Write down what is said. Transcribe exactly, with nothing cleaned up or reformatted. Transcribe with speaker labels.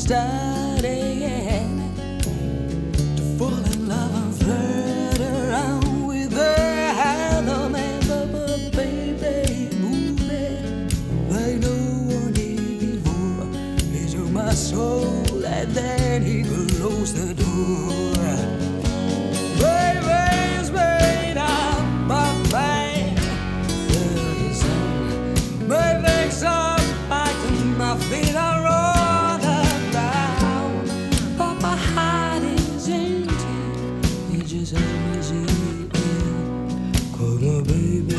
Speaker 1: started to fall in love and flirt around with her. I remember, baby, moving like no one did before. He took my soul and then he closed the door. Baby's made up my mind. My legs are back and my feet are on the ground, but my heart is empty. It just always is. Come on, baby.